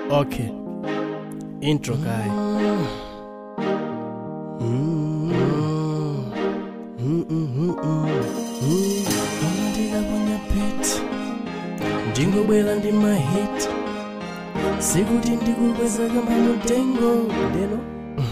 Okay. Intro guy. Ndingobwela ndi mahit sikuti ndikukweza kama mutengo ndeno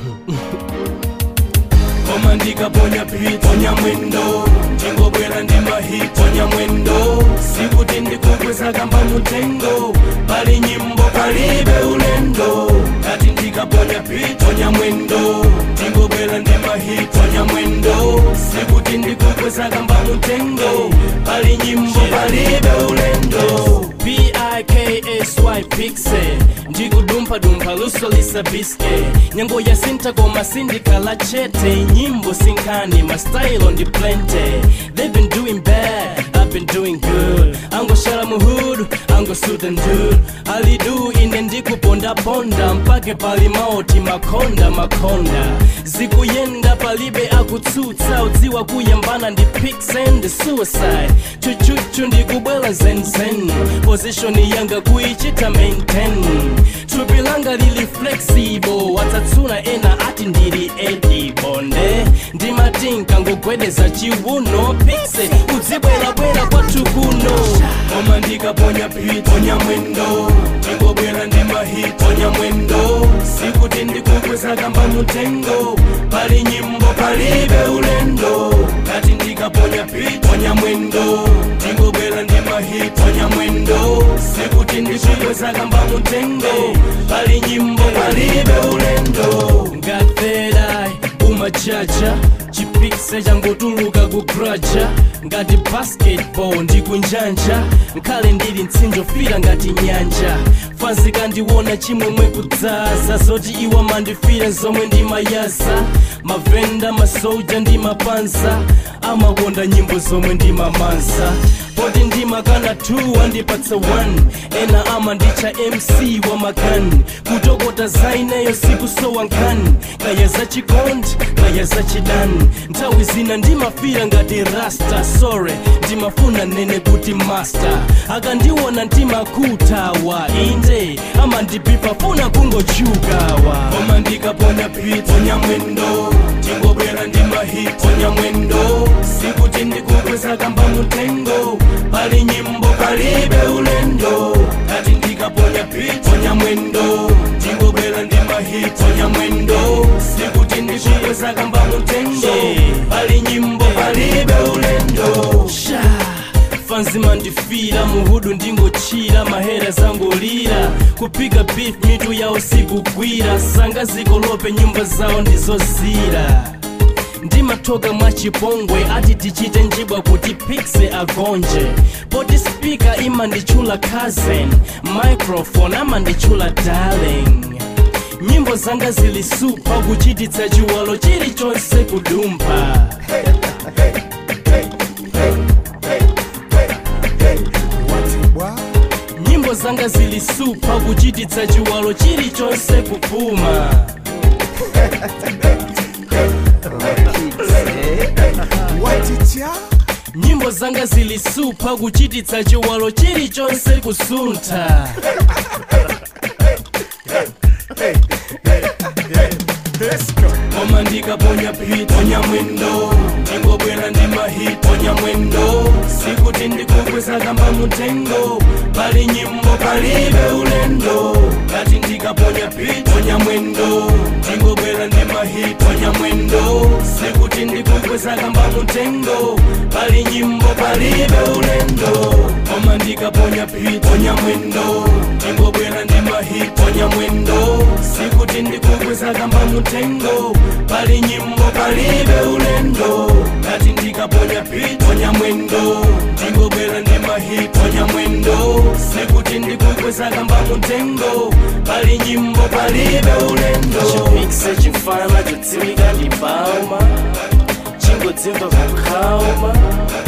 koma ndikaponya beat ponya mwendo ndingobwela ndi mahit ponya mwendo sikuti ndikukweza kama mutengo pali nyimbo palibe ulendo kati ndikaponya beat ponya mwendo ndingobwela ndi mahit ponya mwendo sikuti ndikukweza kama mutengo pali nyimbo palibe ulendo PIKSY Pixel ndikudumpha luso lisabiske nyango ya sinta koma sindikala chete nyimbo sinkani my style on the plenty they've been doing bad I've been doing good angoshala muhudu angosutha ndudu alidu ine ndikupondaponda mpake pali maoti makonda zikuyenda palibe akutsutsa udziwa kuyambana ndi Pixel ndi suicide chuchuchu ndikubwela zenzen position yanga kuichita maintain tubilanga lili flexible watatsuna ena ati ndili edibonde ndimatinka ngogwedeza chiwuno Pixel udzibwelabwela kwathu kuno koma ndikaponya beat ponya mwendo ndingobwela ndi mahit ponya mwendo sikuti ndikukweza kamba mutengo pali nyimbo palibe ulendo kati ndikaponya beat ponya mwendo ndingobwela ndi mahit ponya mwendo sikuti ndikukweza kamba mutengo pali nyimbo palibe ulendo ngathedai umachacha chipikise changotuluka kugraja ngati basketball ndikunjanja nkhale ndili mtsinjo fira ngati nyanja fanzi kandiwona chimwemwe kudzaza zoti iwa mandifira zomwe ndimayaza mavenda masoja ndimapanza amakonda nyimbo zomwe ndimamanza poti ndimakana 2 andipatsa 1 ena ama ndicha MC wa makani kutokota zaineyo sikusowa nkhani kaya za chikondi kaya za chidani nthawi zina ndimafira ngati rasta sorry ndimafuna nene kuti master akandiwona ndimakutawa inde ama ndipipa funa kungochukawa koma ndikaponya beat ponya mwendo ndingobwera ndi mahit ponya mwendo sikuti ndikukweza kamba mutengo pali nyimbo palibe ulendo kati ndikaponya beat ponya mwendo ndingobwera ndi mahit ponya mwendo sikuti ndikukweza kamba mutengo pali nyimbo palibe ulendo fanzi mandifira muhudu ndingochira mahera zangolira kupiga beef mitu yao sikugwira sanga zikolope nyumba zao ndizozira ndimatoka mwachipongwe ati tichite njibwa kuti Pixel agonje poti speaker ima ndichula cousin microphone ama ndichula darling nyimbo zanga zilisupa kuchititsa chiwalo chilichonse kudumpha nyimbo zanga zilisupa kuchititsa chiwalo chilichonse kupuma nyimbo zanga zilisupa kuchititsa chiwalo chilichonse kusuntha koma ndikaponya beat ponya mwendo ndingobwera ndi mahit ponya mwendo sikuti ndikukweza kamba mutengo pali nyimbo palibe ulendo kati ndikaponya beat ponya mwendo ndingobwera ndi mahit ponya mwendo sikuti ndikukweza kamba mutengo pali nyimbo palibe ulendo koma ndikaponya beat ponya mwendo ndingobwera ndi mahit ponya mwendo sikuti ndikukweza kamba mutengo pali nyimbo palibe ulendo kati ndikaponya beat ponya mwendo ndingobwera ndi mahit ponya mwendo sikuti ndikukweza kamba mutengo pali nyimbo palibe ulendo chipikise chifana chodziwika ndi bauma chingodzimva kukhauma